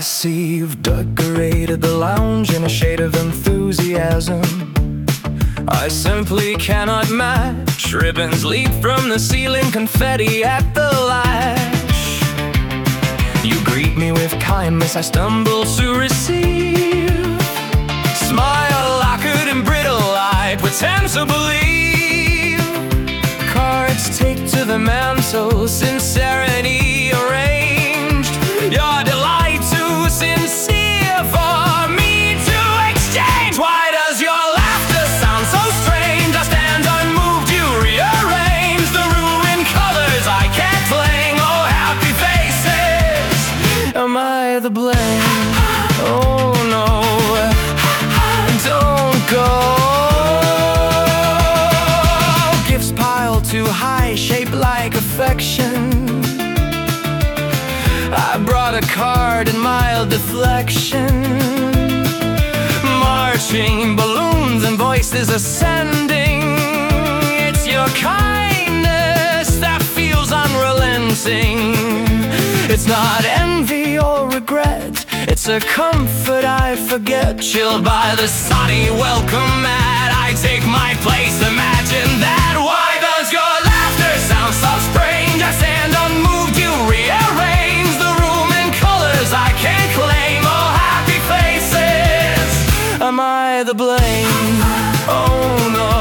see you've decorated the lounge in a shade of enthusiasm I simply cannot match. Ribbons leap from the ceiling, confetti at the lash. You greet me with kindness, I stumble to receive. Smile lacquered and brittle, I pretend to believe. Cards taped to the mantle, sincerity arranged. Your delight too sincere for me to exchange. Why does your laughter sound so strange? I stand unmoved, you rearrange the room in colors I can't fling. Oh, happy faces, am I the blame? Oh no, don't go. Gifts piled too high, shaped like affection. I brought a card in mild deflection. Marching balloons and voices ascending. It's your kindness that feels unrelenting. It's not envy or regret, it's a comfort I forget. Chilled by the sunny welcome mat, I take my place, imagine that. Why does your laughter sound so strange? I stand unmoved, you rearrange the room in colors I can't claim. Oh, happy faces, am I the blame? Oh no,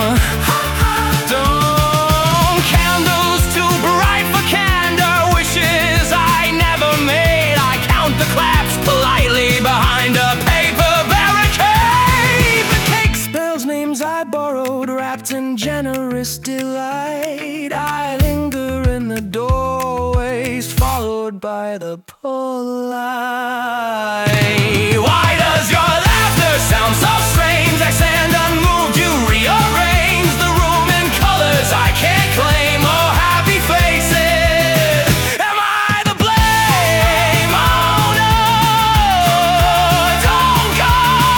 don't. Candles too bright for candor, wishes I never made. I count the claps politely behind a paper barricade. The cake spells names I borrowed, wrapped in generous delight. I linger in the doorways, followed by the polite. Why does your laughter sound so strange? I stand unmoved, you rearrange the room in colors I can't claim. Oh, happy faces, am I the blame? Oh no, don't go.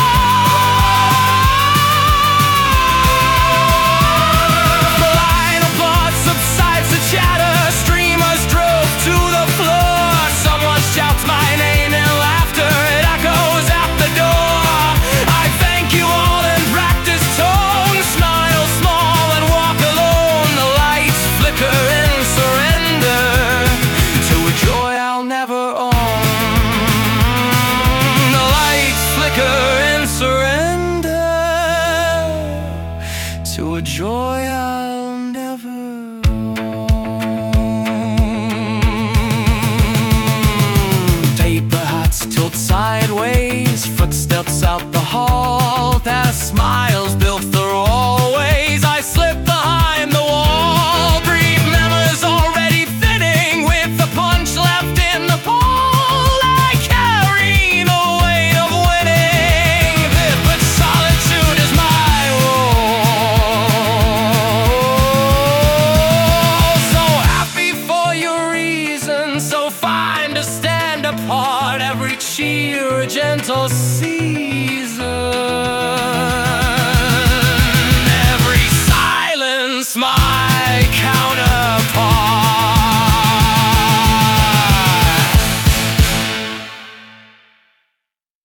The line of applause subsides to chatter. Streamers drove to the floor. Someone shouts my name in laughter, it echoes out the door. I thank you all in practice tone. Smile small and walk alone. The lights flicker in surrender to a joy I'll never own. The lights flicker in surrender to a joy I'll never own. Paper hats tilt sideways, footsteps out the hall. There's smiles built through always. I slip behind the wall. Brief memories already thinning, with the punch left in the bowl. I carry the weight of winning, but solitude is my role. So happy for your reason, so fine to stand apart. Every cheer a gentle season.